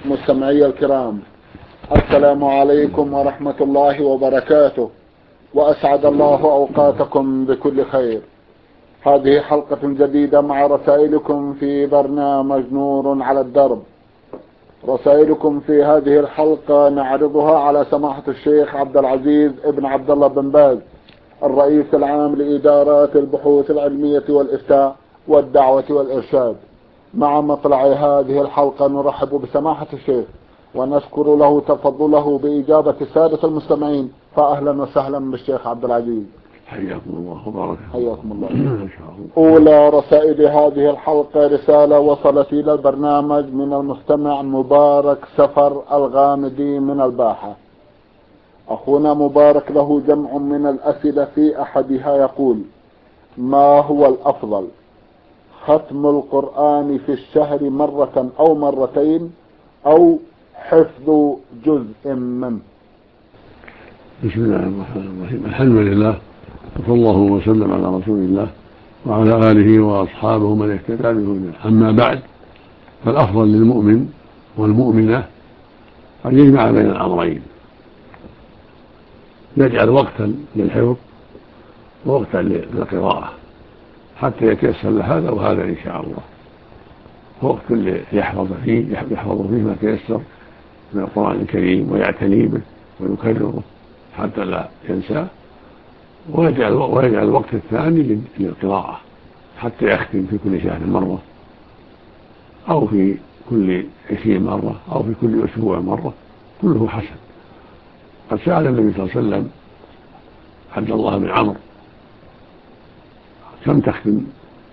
مستمعي الكرام، السلام عليكم ورحمة الله وبركاته، وأسعد الله أوقاتكم بكل خير. هذه حلقة جديدة مع رسائلكم في برنامج نور على الدرب. رسائلكم في هذه الحلقة نعرضها على سماحة الشيخ عبد العزيز ابن عبد الله بن باز، الرئيس العام لإدارات البحوث العلمية والإفتاء والدعوة والإرشاد. مع مطلع هذه الحلقة نرحب بسماحة الشيخ ونشكر له تفضله بإجابة السادة المستمعين، فأهلا وسهلا بالشيخ عبد العزيز. حياكم الله وبارك حياكم الله. إن شاء الله. أولى رسائل هذه الحلقة رسالة وصلت إلى البرنامج من المستمع مبارك سفر الغامدي من الباحة. أخونا مبارك له جمع من الأسئلة، في أحدها يقول: ما هو الأفضل، ختم القرآن في الشهر مرة أو مرتين، أو حفظ جزء منه؟ بسم الله الرحمن الرحيم. الحمد لله، وصلى الله وسلم على رسول الله وعلى آله وأصحابه من اهتدى بهداه. أما بعد، فالأفضل للمؤمن والمؤمنة أن يجمع بين الأمرين، يجعل وقتا للحفظ ووقتا للقراءة حتى يتيسر له هذا وهذا إن شاء الله. وقت يحفظ فيه ما تيسر من القرآن الكريم ويعتني به ويكرره حتى لا ينساه، ويجعل الوقت الثاني للقراءة حتى يختم في كل شهر مرة، أو في كل 20 مرة، أو في كل أسبوع مرة، كله حسن. قد سأل النبي صلى الله عليه وسلم عبد الله بن عمرو: كم تختم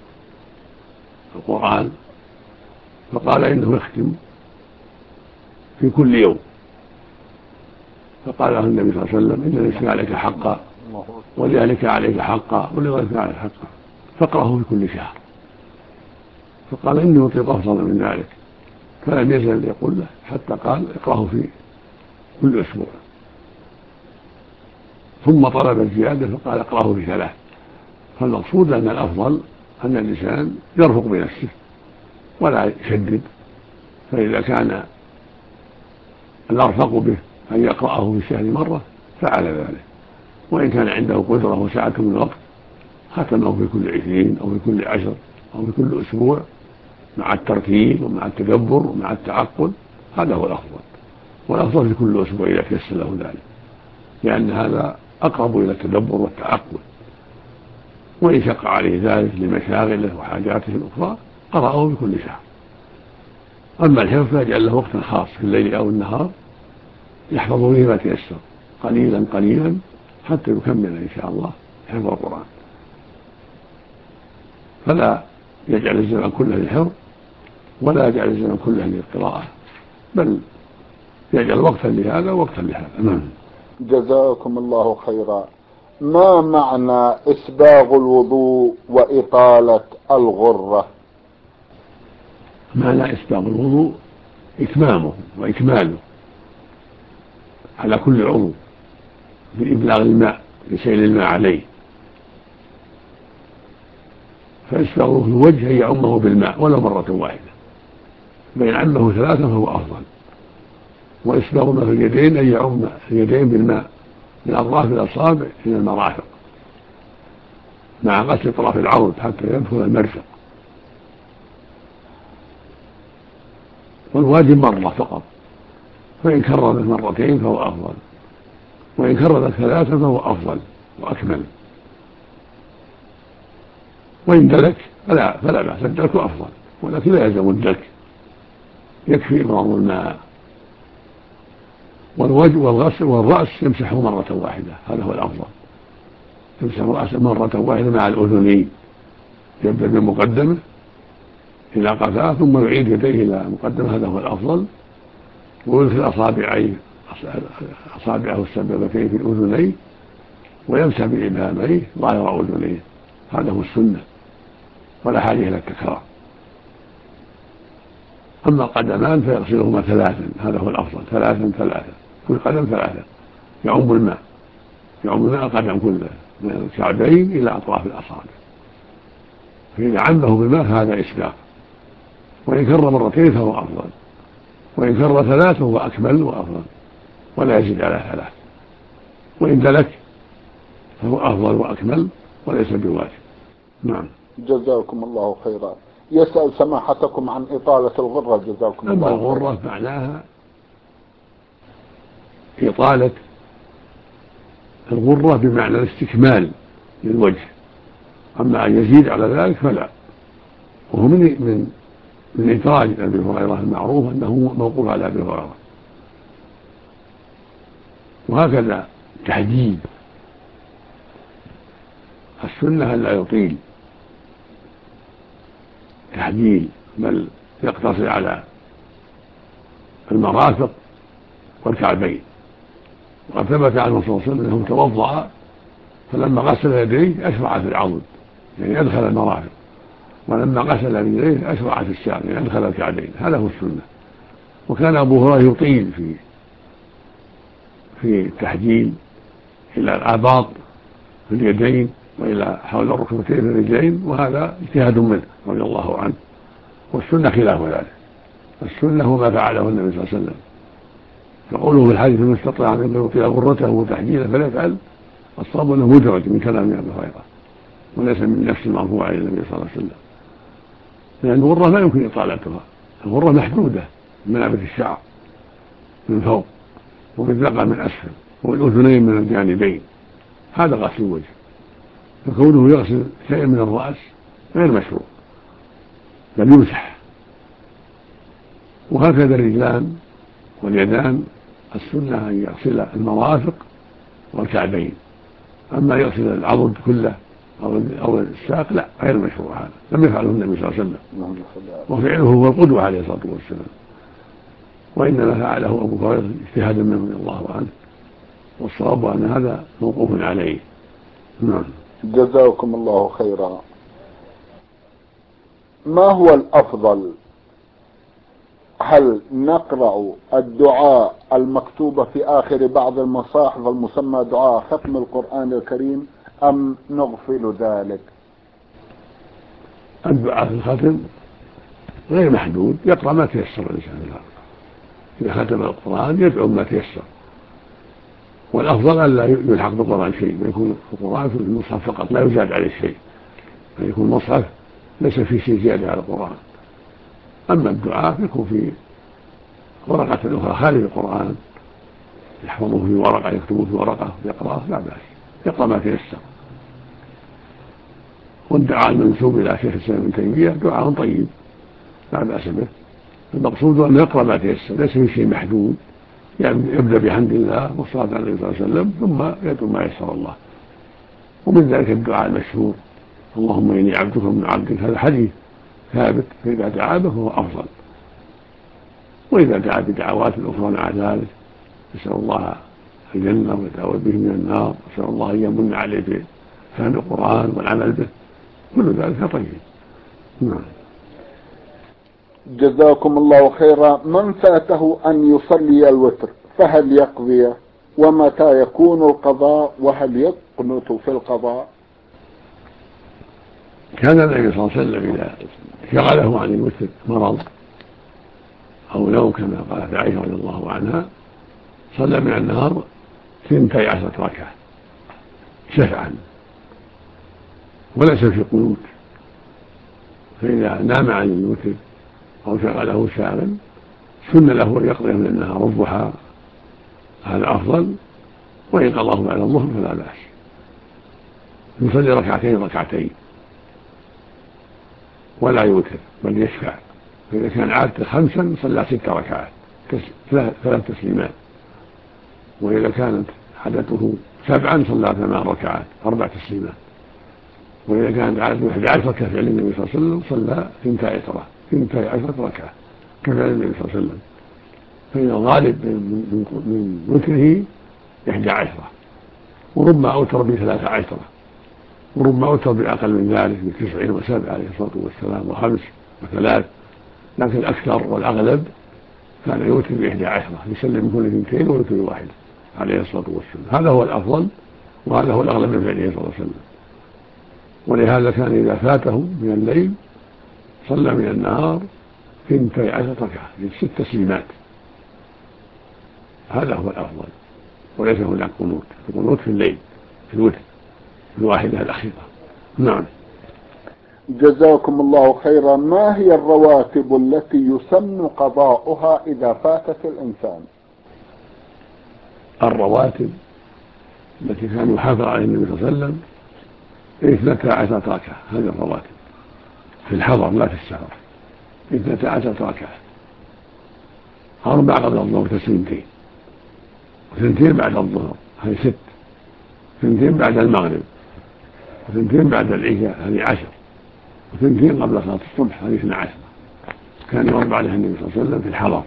القرآن؟ فقال: إنه يختم في كل يوم. فقال له النبي صلى الله عليه وسلم: إن ليس عليك حقا، ولأهلك عليك حقا، ولغيرك عليك حقا، فاقرأه في كل شهر. فقال: إني أطيق أفضل من ذلك. فلم يزل يقول له حتى قال: اقرأه في كل أسبوع. ثم طلب الزيادة فقال: اقرأه في 3. فالمقصود أن الأفضل أن الإنسان يرفق بنفسه ولا يشدد، فإذا كان الأرفق به أن يقرأه في الشهر مرة فعل ذلك، وإن كان عنده قدرة وسعة من الوقت ختمه في كل 20 أو في كل 10 أو في كل أسبوع، مع الترتيب ومع التدبر ومع التعقل. هذا هو الأفضل، والأفضل في كل أسبوع إذا تيسر له ذلك، لأن هذا أقرب إلى التدبر والتعقل. وإن شق عليه ذلك لمشاغله وحاجاته الأخرى قرأه في كل شهر. أما الحفظ فيجعل له وقتا خاص في الليل أو النهار يحفظ به ما تيسر قليلا قليلا حتى يكمل إن شاء الله حفظ القرآن. فلا يجعل الزمن كله للحفظ ولا يجعل الزمن كله للقراءة، بل يجعل وقتا لهذا ووقتا لهذا. جزاكم الله خيرا. ما معنى إسباغ الوضوء وإطالة الغرة؟ معنى إسباغ الوضوء إتمامه وإكماله على كل عضو بإبلاغ الماء، بسيل الماء عليه. فإسباغه في الوجه أن يعمه بالماء ولو مرة واحدة، فإن عمه 3 فهو أفضل. وإسباغ ما في اليدين أن يعم اليدين بالماء من أطراف الأصابع إلى المرافق، مع غسل طرف العضد حتى يدخل المرفق. والواجب مرة فقط، فإن كرر 2 فهو أفضل، وإن كرر 3 فهو أفضل وأكمل. وإن دلك فلا بأس، الدلك أفضل، ولكن لا يلزم الدلك، يكفي إمرار الماء. والوجه والغسل والرأس يمسحه مرة واحدة، هذا هو الأفضل، يمسح رأسه مرة واحدة مع الأذنين، يبدأ بالمقدمة إلى قفاه ثم يعيد يديه إلى المقدمة، هذا هو الأفضل. ويدخل أصابعه السبابتين في الأذنين ويمسح بإبهاميه ظاهر أذنيه، هذا هو السنة، ولا حاجة إلى التكرار. أما القدمان فيغسلهما 3، هذا هو الأفضل، 3 كل قدم 3، يعم الماء القدم كله من الكعبين إلى أطراف الأصابع. فإذا عمه بالماء هذا إسباغ، وإن كرر 2 فهو أفضل. وإن كر ثلاث فهو أكمل وأفضل ولا يزيد على ثلاث، وإن دلك فهو أفضل وأكمل وليس بواجب. نعم. جزاكم الله خيرا. يسأل سماحتكم عن إطالة الغرة جزاكم الله خيرا. أما الغرة معناها إطالة الغرة بمعنى الاستكمال للوجه، أما أن يزيد على ذلك فلا. وهو من إدراج أبي هريرة المعروف أنه موقوف على أبي هريرة. وهكذا تحديد السنة أن لا يطيل تحديد، بل يقتصر على المرافق والكعبين. وقد ثبت عنه صلى الله عليه وسلم أنه توضأ فلما غسل يديه أشرع في العضد يعني أدخل المرافق، ولما غسل رجليه أشرع في الساق يعني أدخل الكعبين. هذا هو السنة. وكان أبو هريرة يطيل في التحجيل إلى الآباط في اليدين وإلى حول الركبتين في الرجلين، وهذا اجتهاد منه رضي الله عنه. والسنة خلاف ذلك. السنة هو ما فعله النبي صلى الله عليه وسلم، فقوله في الحديث من استطاع أن يطيل غرته وتحجيله فليفعل، الصواب أنه مدرج من كلام أبي هريرة وليس من نفس المرفوع إلى النبي صلى الله عليه وسلم، لأن الغرة لا يمكن إطالتها. الغرة محدودة من منابت الشعر من فوق ومن من أسفل والأذنين من الجانبين، هذا غسل الوجه. فكونه يغسل شيء من الرأس غير مشروع بل يمسح. وهكذا الرجلان واليدان السنة أن يغسل المرافق والكعبين، أما يغسل العضد كله أو الساق لا، غير مشروع. هذا لم يفعله النبي صلى الله عليه وسلم، وفعله هو القدوة عليه الصلاة والسلام، وإنما فعله أبو هريرة اجتهادا منه رضي الله عنه، والصواب أن هذا موقوف عليه. نعم. جزاكم الله خيرا. ما هو الأفضل، هل نقرأ الدعاء المكتوب في آخر بعض المصاحف المسمى دعاء ختم القرآن الكريم أم نغفل ذلك؟ الدعاء في الختم غير محدود، يقرأ ما تيسر الإنسان له. إذا ختم القرآن يدعو ما تيسر، والأفضل أن لا يلحق بالقرآن شيء، ويكون القرآن في المصحف فقط لا يزاد عليه شيء، فيكون المصحف ليس فيه شيء زيادة على القرآن. أما الدعاء يكون في ورقة أخرى خارج القرآن، يحفظه في ورقة، يكتبه في ورقة يقرأه لا بأس، يقرأ ما تيسر. والدعاء المنسوب إلى شيخ الإسلام ابن تيمية دعاء طيب لا بأس به. المقصود أن يقرأ ما تيسر، ليس في شيء محدود، يعني يبدأ بحمد الله والصلاة على النبي صلى الله عليه وسلم ثم يدعو ما يسر الله. ومن ذلك الدعاء المشهور اللهم إني عبدك من عبدك، هذا حديث ثابت، فإذا دعا به فهو أفضل. وإذا دعا بدعوات أخرى مع ذلك يسأل الله الجنة ويتعوذ به من النار، يسأل الله أن يمن عليه بفهم القرآن والعمل به، كل ذلك طيب. نعم. جزاكم الله خيرا. من فاته أن يصلي الوتر فهل يقضي؟ ومتى يكون القضاء؟ وهل يقنط في القضاء؟ كان النبي صلى الله عليه وسلم إذا شغله عن الوتر مرض أو نوم كما قالت عائشة رضي الله عنها صلى من النهار 12 ركعة شفعا وليس في قنوت. فإذا نام عن الوتر أو شغله شاغل سن له أن يقضي من النهار الضحى، هذا أفضل. وإن قضاه بعد الظهر فلا بأس، يصلي ركعتين ولا يوتر بل يشفع. فإذا كان عادته 5 صلى 6 ركعات 3 تسليمات، وإذا كانت عادته 7 صلى 8 ركعات 4 تسليمات، وإذا كانت عادته 11 كفعل النبي صلى الله عليه وسلم صلى 12 ركعة كفعل النبي صلى الله عليه وسلم. فإن الغالب من وتره 11، وربما أوتر ب13، وربما أوتر بأقل من ذلك ب9 و7 عليه الصلاة والسلام و5 و3، لكن الأكثر والأغلب كان يوتر ب11 يسلم من كل 2 ويوتر بواحد عليه الصلاة والسلام. هذا هو الأفضل وهذا هو الأغلب من فعله صلى الله عليه وسلم. ولهذا كان إذا فاته من الليل صلى من النهار 12 ركعة 6 تسليمات هذا هو الأفضل، وليس هناك قنوت. القنوت في الليل في الوتر في الواحدة الأخيرة. نعم. جزاكم الله خيرا. ما هي الرواتب التي يسن قضاؤها إذا فاتت الإنسان؟ الرواتب التي كان يحافظ عليها النبي صلى الله عليه وسلم 12 ركعة، هذه الرواتب في الحضر لا في السفر. 12 ركعة، 4 قبل الظهر تسليمتين، وثنتين بعد الظهر هذه 6، 2 بعد المغرب، و2 بعد العشاء هذه 10، و2 قبل صلاة الصبح هذه 12. كان يربع عليها النبي صلى الله عليه وسلم في الحضر.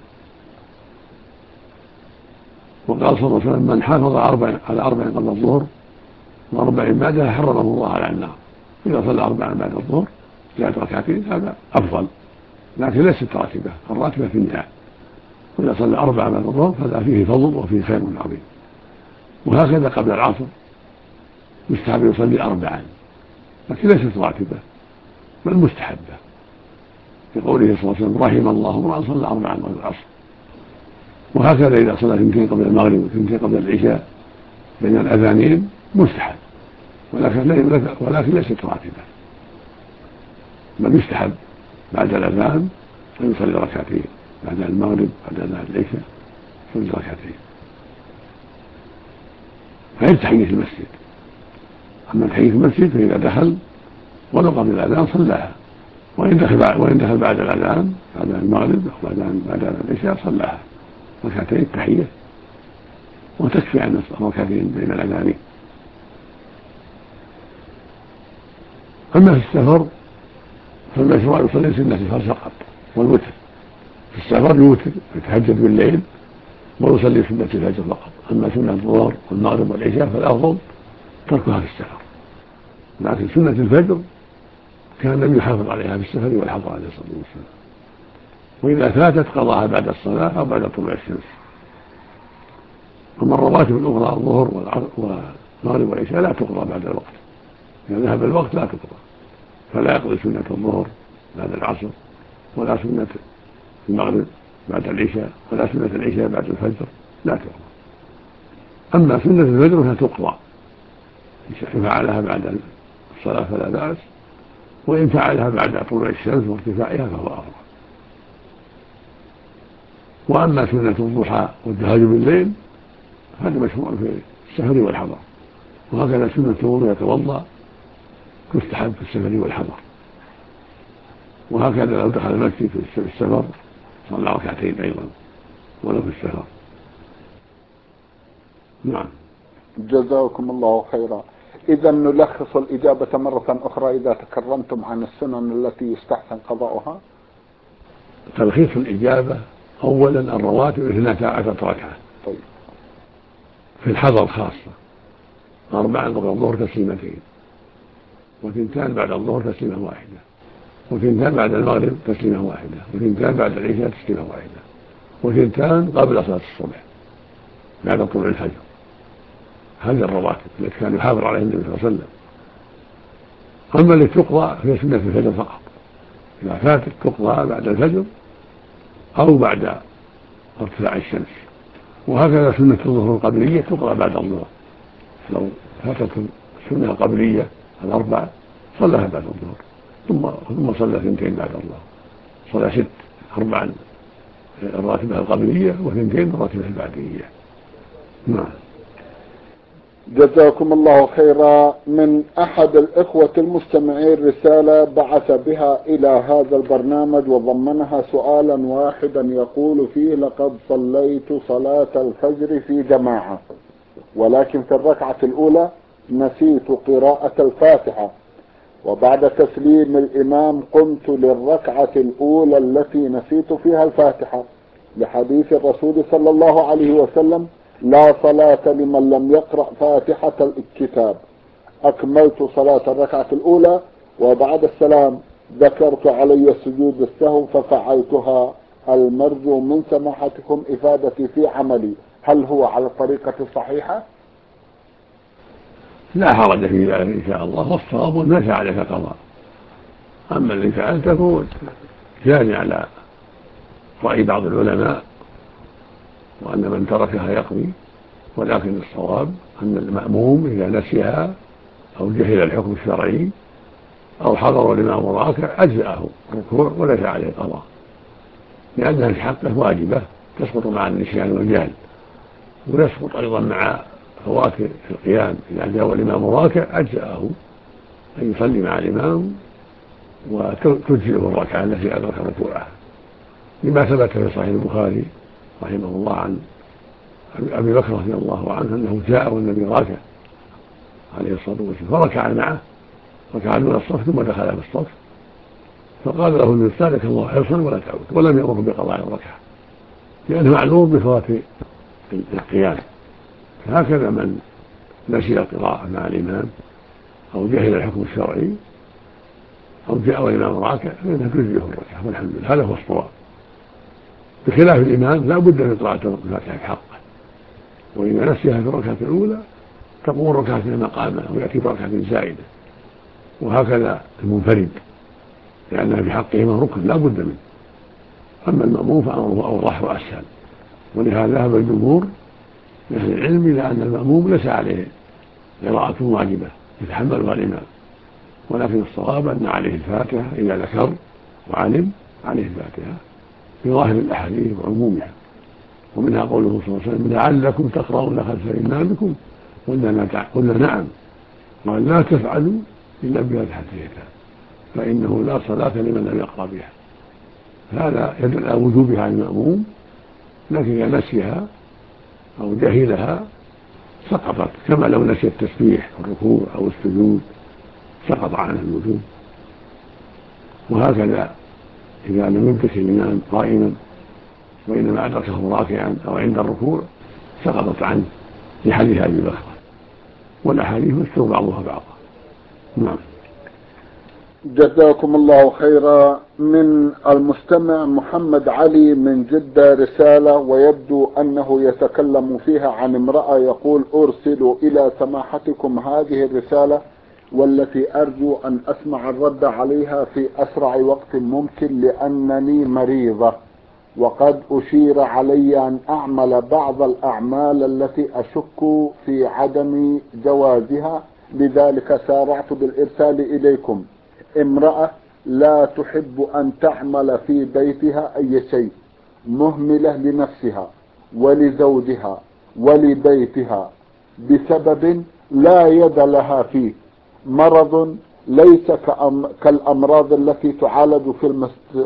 وقال صلى الله عليه وسلم: من حافظ على 4 قبل الظهر و4 بعدها حرمه الله على النار. إذا صلى 4 بعد الظهر 3 ركعتين هذا أفضل، لكن ليست راتبة، الراتبة في النهاية. وإذا صلى 4 بعد الظهر فهذا فيه فضل وفيه خير عظيم. وهكذا قبل العصر مستحب يصلي 4، لكن ليست راتبة بل مستحبة، لقوله صلى الله عليه وسلم: رحم الله امرأ صلى 4 قبل العصر. وهكذا إذا صلى 2 قبل المغرب و2 قبل العشاء بين الأذانين مستحب، ولكن ليست راتبة، بل يستحب بعد الأذان أن يصلي ركعتين، بعد المغرب بعد العشاء يصلي ركعتين. فهي تحية المسجد. أما تحية المسجد فإذا دخل ولو قبل الأذان صلاها، وإن دخل بعد الأذان بعد المغرب أو بعد العشاء صلاها ركعتين تحية، وتكفي عن ركعتين بين الأذانين. أما في السفر فالمشروع يصلي سنة الفجر فقط والوتر. في السفر يوتر يتهجد بالليل ويصلي سنة الفجر فقط. أما سنة الظهر والمغرب والعشاء فالأفضل تركها في السفر، لكن سنة الفجر كان النبي يحافظ عليها في السفر والحضر عليه الصلاة والسلام، وإذا فاتت قضاها بعد الصلاة أو بعد طلوع الشمس. أما الرواتب الأخرى الظهر والمغرب والعشاء لا تقضى بعد الوقت، إذا ذهب الوقت لا تقضى، فلا يقضي سنة الظهر بعد العصر، ولا سنة المغرب بعد العشاء، ولا سنة العشاء بعد الفجر، لا تقضى. أما سنة الفجر فتقضى، إن فعلها بعد الصلاة فلا بأس، وإن فعلها بعد طلوع الشمس وارتفاعها فهو أفضل. وأما سنة الضحى والتهجد بالليل هذا مشروع في السفر والحضر. وهكذا سنة الوضوء يتوضأ تستحب في السفر والحضر. وهكذا لو دخل المسجد في السفر صلى ركعتين أيضا ولو في السفر. نعم. جزاكم الله خيرا. إذا نلخص الإجابة مرة أخرى إذا تكرمتم عن السنن التي يستحسن قضاؤها. تلخيص الإجابة: أولا الرواتب 12 ركعة. طيب. في الحضر خاصة 4 قبل الظهر تسليمتين، و2 بعد الظهر تسليمة واحدة، و2 بعد المغرب تسليمة واحدة، و2 بعد العشاء تسليمة واحدة، و2 قبل صلاة الصبح بعد طلوع الفجر. هذه الرواتب التي كان يحافظ عليها النبي صلى الله عليه وسلم. أما التي تقضى هي سنة الفجر فقط، إذا فاتت تقضى بعد الفجر أو بعد ارتفاع الشمس. وهكذا سنة الظهر القبلية تقضى بعد الظهر، لو فاتت السنة القبلية 4 صلىها بعد الظهر، ثم صلى 2 بعد الظهر، صلى 6، 4 الراتبة القبلية و2 الراتبة البعدية. نعم. جزاكم الله خيرا. من أحد الإخوة المستمعين رسالة بعث بها إلى هذا البرنامج وضمنها سؤالا واحدا يقول فيه: لقد صليت صلاة الفجر في جماعة، ولكن في الركعة الأولى نسيت قراءة الفاتحة، وبعد تسليم الإمام قمت للركعة الأولى التي نسيت فيها الفاتحة، لحديث الرسول صلى الله عليه وسلم: لا صلاة لمن لم يقرأ فاتحة الكتاب. أكملت صلاة الركعة الأولى، وبعد السلام ذكرت علي سجود السهو ففعلتها. المرجو من سماحتكم إفادتي في عملي، هل هو على الطريقة الصحيحة؟ لا حرج في ذلك إن شاء الله، والصواب ليس عليك قضاء. أما الذي فعلته جاري على رأي بعض العلماء وأن من تركها يقضي، ولكن الصواب أن المأموم إذا نسيها أو جهل الحكم الشرعي أو حضر الإمام راكع أجزأه الركوع وليس عليه قضاء، لأنها في حقه واجبة تسقط مع النسيان والجهل، ويسقط أيضا مع فوات القيام. إذا جاء الإمام راكع أجزأه أن يصلي مع الإمام وتجزئه الركعة التي أدرك ركوعها، لما ثبت في صحيح البخاري رحمه الله عن أبي بكر رضي الله عنه أنه جاء والنبي راكع عليه الصلاة والسلام فركع معه، ركع دون الصف ثم دخل في الصف، فقال له النبي زادك الله حرصا ولا تعود، ولم يأمره بقضاء الركعة لأنه معلوم بفوات القيام. فهكذا من نسي القراءة مع الإمام أو جهل الحكم الشرعي أو جاء والإمام راكع فإنها تجزئه الركعة، والحمد لله هذا هو الصواب. بخلاف الإمام لا بد من قراءة الفاتحة في حقه، وإذا نسيها في الركعة الأولى تقوم الركعة مقامها ويأتي بركعة زائدة، وهكذا المنفرد لأنها في حقهما ركن لا بد منه. أما المأموم فأمره أوضح وأسهل، ولهذا ذهب الجمهور من أهل العلم إلى أن المأموم ليس عليه قراءة واجبة يتحملها الإمام، ولكن الصواب أن عليه الفاتحة إذا ذكر وعلم عليه الفاتحة بظاهر الأحاديث وعمومها. ومنها قوله صلى الله عليه وسلم لعلكم تقرؤون خلف إمامكم، قلنا نعم، قال لا تفعلوا إلا بفاتحة الكتاب فإنه لا صلاة لمن لم يقرأ بها. هذا يدل على وجوبها على المأموم، لكن إذا نسيها أو جهلها سقطت، كما لو نسي التسبيح في الركوع أو السجود سقط عنه الوجوب. وهكذا إذا لم يدرك الإمام قائما وإنما أدركه راكعا أو عند الركوع سقطت عنه لحديث أبي بكر، والأحاديث يذكر بعضها بعضا. نعم. جزاكم الله خيرا. من المستمع محمد علي من جدة رسالة، ويبدو أنه يتكلم فيها عن امرأة، يقول أرسل إلى سماحتكم هذه الرسالة والتي أرجو أن أسمع الرد عليها في أسرع وقت ممكن، لأنني مريضة وقد أشير علي أن أعمل بعض الأعمال التي أشك في عدم جوازها، لذلك سارعت بالإرسال إليكم. امرأة لا تحب أن تعمل في بيتها أي شيء، مهملة لنفسها ولزوجها ولبيتها بسبب لا يد لها فيه، مرض ليس كالأمراض التي تعالج في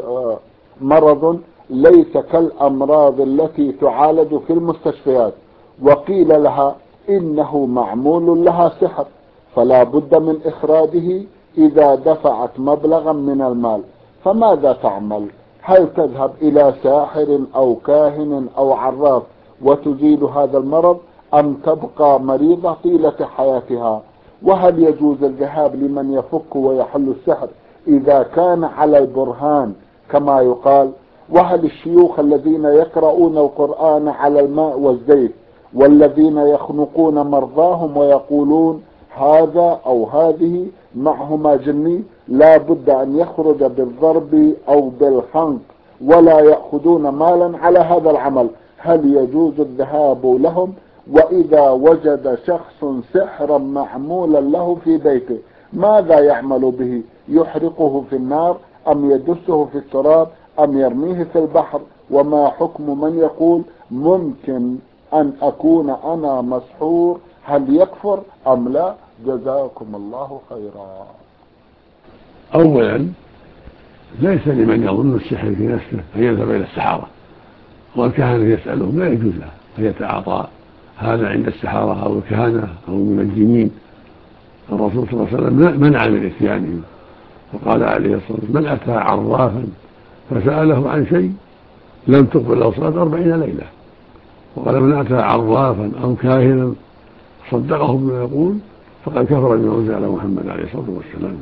مرض ليس كالأمراض التي تعالج في المستشفيات، وقيل لها إنه معمول لها سحر فلا بد من إخراجه إذا دفعت مبلغا من المال، فماذا تعمل؟ هل تذهب إلى ساحر أو كاهن أو عراف وتزيل هذا المرض، أم تبقى مريضة طيلة حياتها؟ وهل يجوز الذهاب لمن يفك ويحل السحر إذا كان على البرهان كما يقال؟ وهل الشيوخ الذين يقرؤون القرآن على الماء والزيت والذين يخنقون مرضاهم ويقولون هذا أو هذه معهما جني لا بد أن يخرج بالضرب أو بالخنق ولا يأخذون مالا على هذا العمل، هل يجوز الذهاب لهم؟ وإذا وجد شخص سحرا معمولا له في بيته ماذا يعمل به؟ يحرقه في النار أم يدسه في التراب أم يرميه في البحر؟ وما حكم من يقول ممكن أن أكون أنا مسحور، هل يكفر أم لا؟ جزاكم الله خيرا. أولا ليس لمن يظن السحر في نفسه أن يذهب إلى السحرة، والكهنة يسألهم لا يجوز له أن يتعاطى هذا عند السحرة أو الكهنة أو المنجمين. الرسول صلى الله عليه وسلم منع من إتيانهم، وقال عليه الصلاة والسلام من أتى عرافا فسأله عن شيء لم تقبل له صلاة 40 ليلة، وقال من أتى عرافا أو كاهنا صدقه بما يقول فقد كفر بما أنزل على محمد عليه الصلاة والسلام.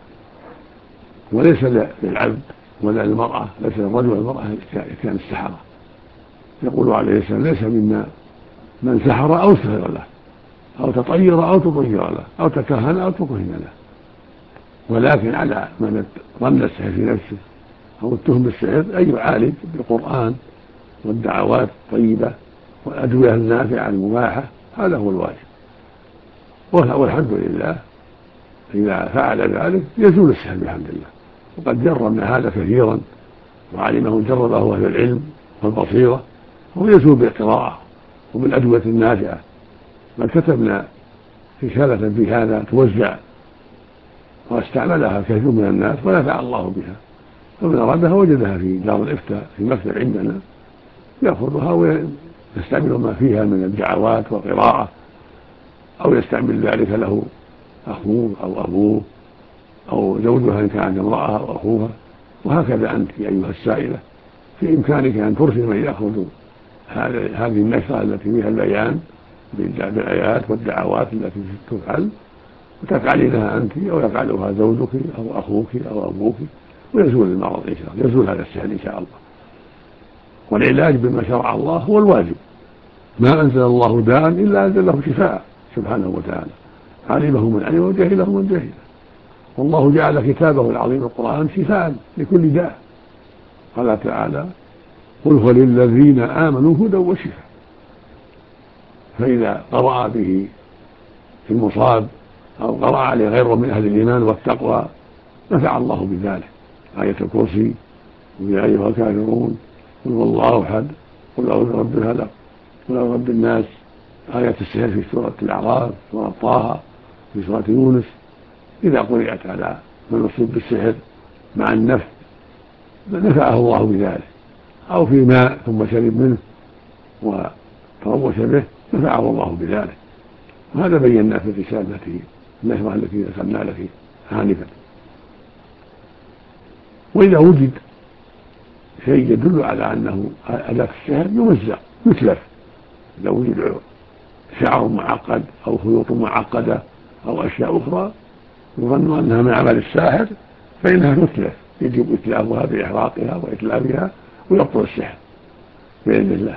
وليس للعبد ولا للمرأة، ليس للرجل والمرأة كان السحرة. يقول عليه السلام ليس منا من سحر أو سحر له أو تطير أو تطير له أو تكهن أو تكهن له، ولكن على من ظن السحر في نفسه أو اتهم بالسحر أن يعالج بالقرآن والدعوات الطيبة والأدوية النافعة المباحة، هذا هو الواجب. والحمد لله إذا فعل ذلك يزول السهل بحمد الله. وقد جربنا هذا كثيرا وعلمه جربه أهل العلم والبصيرة، هو يزول بالقراءة وبالأدوية النافعة. بل كتبنا رسالة في هذا توزع واستعملها كثير من الناس ونفع الله بها، فمن أرادها وجدها في دار الإفتاء في مكتب عندنا، يأخذها ويستعمل ما فيها من الدعوات والقراءة، أو يستعمل ذلك له أخوه أو أبوه أو زوجها إن كانت امرأة أو أخوها. وهكذا أنت أيها السائلة في إمكانك أن ترسل من يأخذ هذه النشرة التي فيها البيان بالآيات والدعوات التي تفعل، وتفعلينها أنت أو يفعلها زوجك أو أخوك أو أبوك، ويزول المرض إن شاء الله، يزول هذا السهل إن شاء الله. والعلاج بما شرع الله هو الواجب، ما أنزل الله داء إلا أنزل له شفاء سبحانه وتعالى، علمه من علم وجهله من جهله. والله جعل كتابه العظيم القرآن شفاء لكل داء. قال تعالى: قل هو للذين آمنوا هدى وشفاء. فإذا قرأ به في المصاب أو قرأ عليه غيره من أهل الإيمان والتقوى نفع الله بذلك. آية الكرسي، ويا أيها الكافرون، قل هو الله أحد، قل أعوذ برب الفلق، قل أعوذ برب الناس، آية السحر في سورة الأعراف، سورة طه، في سورة يونس، إذا قرأت على من أصيب بالسحر مع النفس نفعه الله بذلك، أو في ماء ثم شرب منه وتروش به نفعه الله بذلك. وهذا بينا في الرسالة النشرة التي ذكرنا لك آنفا. وإذا وجد شيء يدل على أنه أداة السحر يمزق يتلف. إذا وجد شعر معقد أو خيوط معقدة أو أشياء أخرى يظن أنها من عمل الساحر فإنها تتلف، يجب إتلافها بإحراقها وإتلافها ويبطل السحر بإذن الله.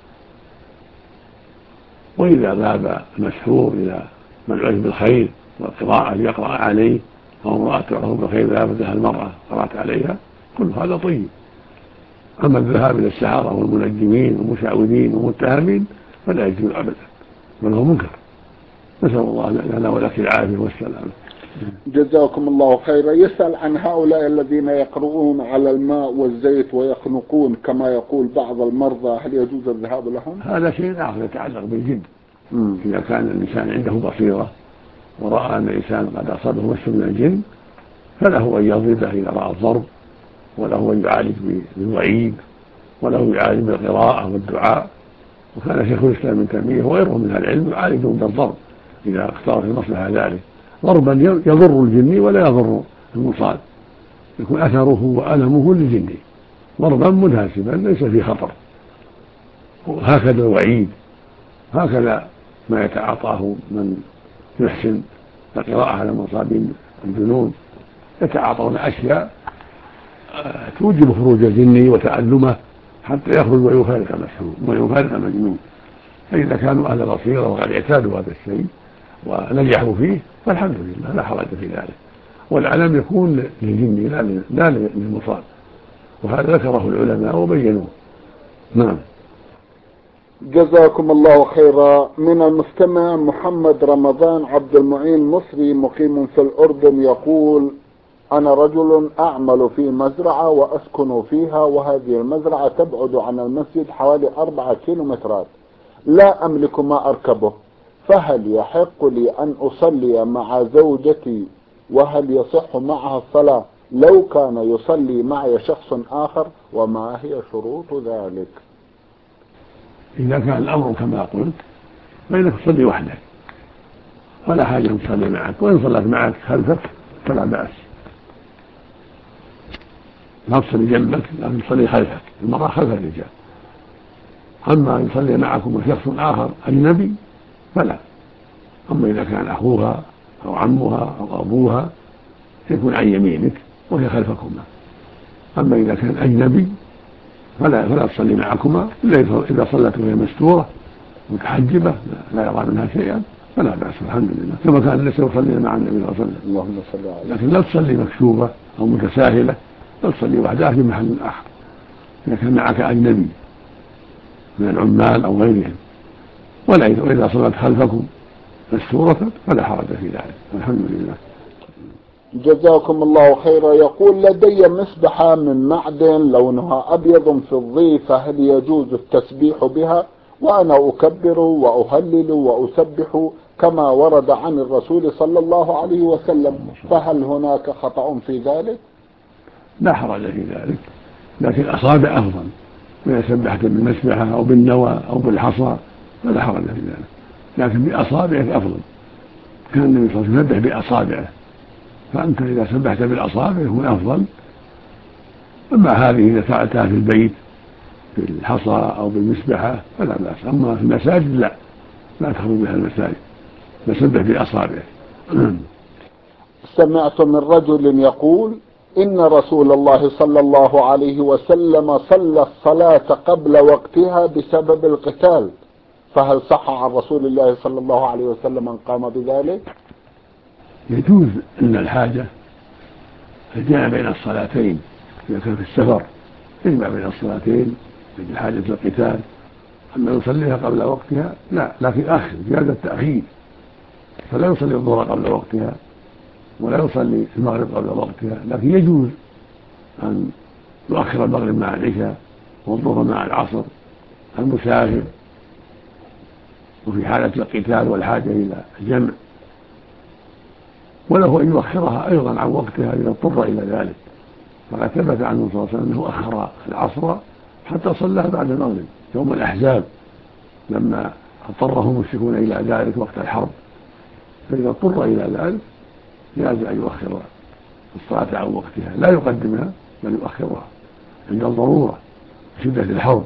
وإذا ذهب المسحور إلى من عرف بالخير والقراءة ليقرأ عليه، أو امرأة تعرف بالخير ذهبتها المرأة قرأت عليها، كل هذا طيب. أما الذهاب إلى السحرة والمنجمين والمشعوذين والمتهمين فلا يجوز أبدا، بل هو منكر. نسأل الله لنا ولك العافية والسلامة. جزاكم الله خيرا. يسأل عن هؤلاء الذين يقرؤون على الماء والزيت ويخنقون كما يقول بعض المرضى، هل يجوز الذهاب لهم؟ هذا شيء آخر يتعلق بالجن. إذا كان الإنسان عنده بصيرة ورأى أن الإنسان قد أصابه مس من الجن فله أن يضربه إذا رأى الضرب، وله أن يعالج بالوعيد، وله يعالج بالقراءة والدعاء. وكان شيخ الإسلام ابن تيمية وغيره من أهل العلم يعالجون بالضرب إذا اختار في المصلحة ذلك، ضربا يضر الجن ولا يضر المصاب، يكون أثره وألمه للجن، ضربا مناسبا ليس فيه خطر. وهكذا الوعيد، هكذا ما يتعاطاه من يحسن القراءة على المصابين الجنون، يتعاطون أشياء توجب خروج الجن وتألمه حتى يخرج ويفارق المسحور ويفارق المجنون. فإذا كانوا أهل بصيرة وقد اعتادوا هذا الشيء ونجحوا فيه فالحمد لله لا حرج في ذلك، والعلم يكون للجن لا للمصاب، وهذا ذكره العلماء وبينوه. نعم. جزاكم الله خيرا. من المستمع محمد رمضان عبد المعين مصري مقيم في الأردن يقول: أنا رجل أعمل في مزرعة وأسكن فيها، وهذه المزرعة تبعد عن المسجد حوالي 4 كيلومترات، لا أملك ما أركبه، فهل يحق لي أن أصلي مع زوجتي؟ وهل يصح معها الصلاة لو كان يصلي معي شخص آخر؟ وما هي شروط ذلك؟ إذا كان الأمر كما قلت فإنك تصلي وحدك ولا حاجة أن تصلي معك، وإن صلت معك خلفك فلا بأس، لا تصلي جنبك لكن تصلي خلفك، المرأة خلف الرجال. أما أن يصلي معكم شخص آخر أجنبي فلا. أما إذا كان أخوها أو عمها أو أبوها يكون عن يمينك وهي خلفكما. أما إذا كان أجنبي فلا تصلي معكما إلا إذا صلت وهي مستورة متحجبة لا يرى منها شيئا فلا بأس الحمد لله، كما كان الناس يصلين مع النبي صلى الله عليه وسلم. اللهم صل عليه. لكن لا تصلي مكشوفة أو متساهلة، لا تصلي وحدها في محل آخر إذا كان معك أجنبي. من العمال أو غيرهم، وإذا صلت خلفكم مستورة فلا حرج في ذلك. الحمد لله. جزاكم الله خيرا. يقول: لدي مسبحة من معدن لونها أبيض فضي، فهل يجوز التسبيح بها وأنا أكبر وأهلل وأسبح كما ورد عن الرسول صلى الله عليه وسلم، فهل هناك خطأ في ذلك؟ لا حرج في ذلك، لكن الأصابع أفضل، وإذا سبحت بالمسبحة أو بالنوى أو بالحصى فلا حرج في ذلك، لكن بأصابعك أفضل. كان النبي صلى الله عليه وسلم يسبح بأصابعه، فأنت إذا سبحت بالأصابع يكون أفضل. أما هذه إذا فعلتها في البيت بالحصى أو بالمسبحة فلا بأس. أما في المساجد لا تخرج بها المساجد، فسبح بأصابعه. سمعت من رجل يقول: إن رسول الله صلى الله عليه وسلم صلى الصلاة قبل وقتها بسبب القتال، فهل صح عن رسول الله صلى الله عليه وسلم أن قام بذلك؟ يجوز أن الحاجة الجمع بين الصلاتين، إذا كان في السفر يجمع بين الصلاتين في حاجة القتال. أما يصليها قبل وقتها لا، لكن آخر جاز التأخير، فلا يصلي الظهر قبل وقتها ولا يصلي المغرب قبل وقتها، لكن يجوز أن يؤخر المغرب مع العشاء والظهر مع العصر المسافر، وفي حالة القتال والحاجة إلى الجمع، وله أن يؤخرها أيضا عن وقتها إذا اضطر إلى ذلك. فقد ثبت عنه صلى الله عليه وسلم أنه أخر العصر حتى صلىها بعد المغرب يوم الأحزاب لما اضطره المشركون إلى ذلك وقت الحرب، فإذا اضطر إلى ذلك جاز أن يؤخر الصلاة عن وقتها، لا يقدمها بل يؤخرها عند الضرورة شدة الحرب.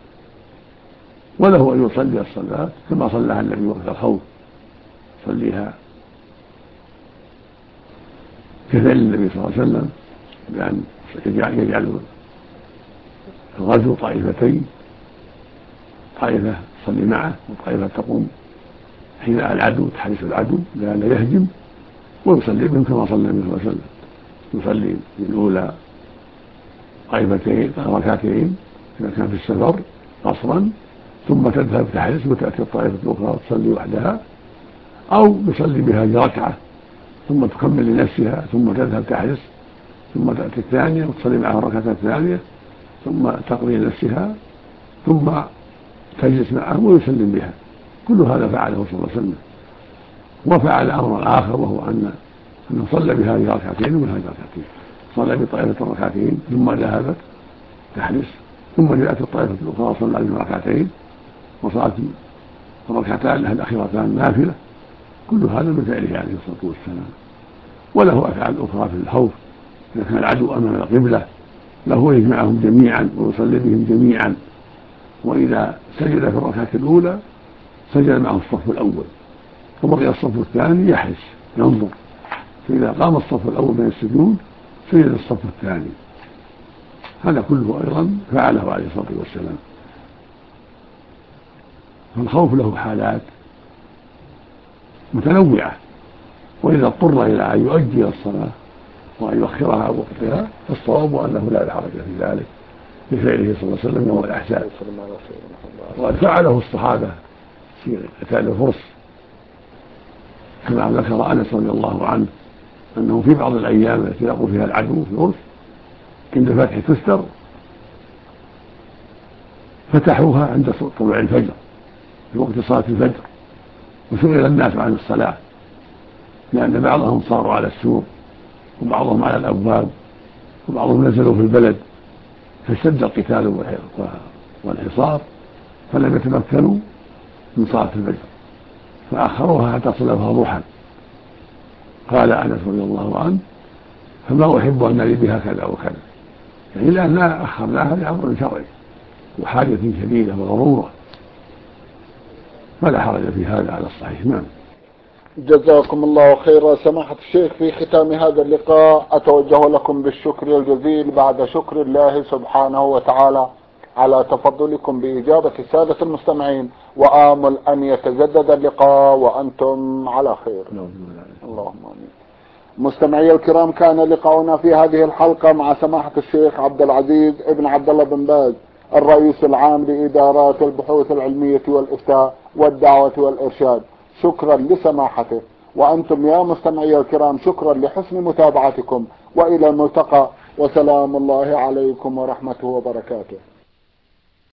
وله أن يصلي الصلاة كما صلىها النبي وقت الخوف، يصليها كفعل النبي صلى الله عليه وسلم بأن يجعل الغزو طائفتين، طائفة تصلي معه وطائفة تقوم حين العدو تحرس العدو لأن يهجم، ويصلي بهم كما صلى النبي صلى الله عليه وسلم، يصلي بالأولى طائفتين ركعتين إذا كان في السفر قصرا، ثم تذهب تحرس وتأتي الطائفة الأخرى تصلي وحدها، أو يصلي بها ركعة ثم تكمل لنفسها ثم تذهب تحرس ثم تأتي الثانية وتصلي معها الركعة الثانية ثم تقضي نفسها ثم تجلس معه ويسلم بها. كل هذا فعله صلى الله عليه وسلم. وفعل أمرا آخر وهو أنه صلى بهذه ركعتين وبهذه ركعتين، صلى بطائفة ركعتين ثم ذهبت تحرس ثم جاءت الطائفة الأخرى صلى بهم ركعتين وصارت الركعتان الأخيرتان نافلة. كل هذا من فعله عليه الصلاة والسلام. وله أفعال أخرى في الخوف، إذا كان العدو أمام القبلة له يجمعهم جميعا ويصلي بهم جميعا، وإذا سجد في الركعة الأولى سجد معه الصف الأول وبقي الصف الثاني يحرس ينظر، فإذا قام الصف الأول من السجود سجد الصف الثاني. هذا كله أيضا فعله عليه الصلاة والسلام. فالخوف له حالات متنوعة، وإذا اضطر إلى أن يؤجل الصلاة وأن يؤخرها عن وقتها فالصواب أنه لا حرج في ذلك بفعله صلى الله عليه وسلم يوم الأحزاب. وقد فعله الصحابة في قتال الفرس كما ذكر أنس رضي الله عنه أنه في بعض الأيام التي يلقوا فيها العدو في الفرس عند فتح تستر فتحوها عند طلوع الفجر في وقت صلاة الفجر، وشغل الناس عن الصلاة لأن بعضهم صاروا على السوق وبعضهم على الأبواب وبعضهم نزلوا في البلد، فاشتد القتال والحصار فلم يتمكنوا من صلاة الفجر فأخروها حتى صلوها ضحى. قال أنس رضي الله عنه: فما أحب أن لي بها كذا وكذا، يعني لأننا أخرناها لأمر شرعي وحاجة شديدة وضرورة، فلا حرج في هذا على الصحيح. نعم. جزاكم الله خيرا. سماحة الشيخ، في ختام هذا اللقاء أتوجه لكم بالشكر الجزيل بعد شكر الله سبحانه وتعالى على تفضلكم بإجابة السادة المستمعين، وآمل أن يتجدد اللقاء وأنتم على خير. اللهم آمين. مستمعي الكرام، كان لقاؤنا في هذه الحلقة مع سماحة الشيخ عبد العزيز ابن عبد الله بن باز الرئيس العام لإدارات البحوث العلمية والإفتاء والدعوة والإرشاد. شكرا لسماحته. وأنتم يا مستمعي الكرام شكرا لحسن متابعتكم، وإلى الملتقى، وسلام الله عليكم ورحمته وبركاته.